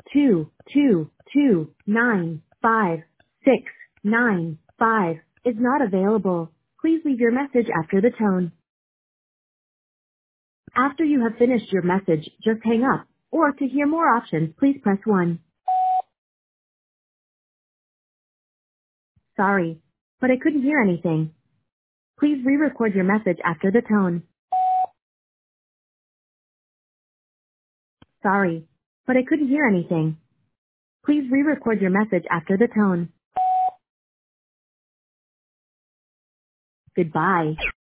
2229565 is not available. Please leave your message after the tone. After you have finished your message, just hang up. Or to hear more options, please press 1. Sorry, but I couldn't hear anything. Please re-record your message after the tone. Sorry, but I couldn't hear anything. Please re-record your message after the tone. Goodbye.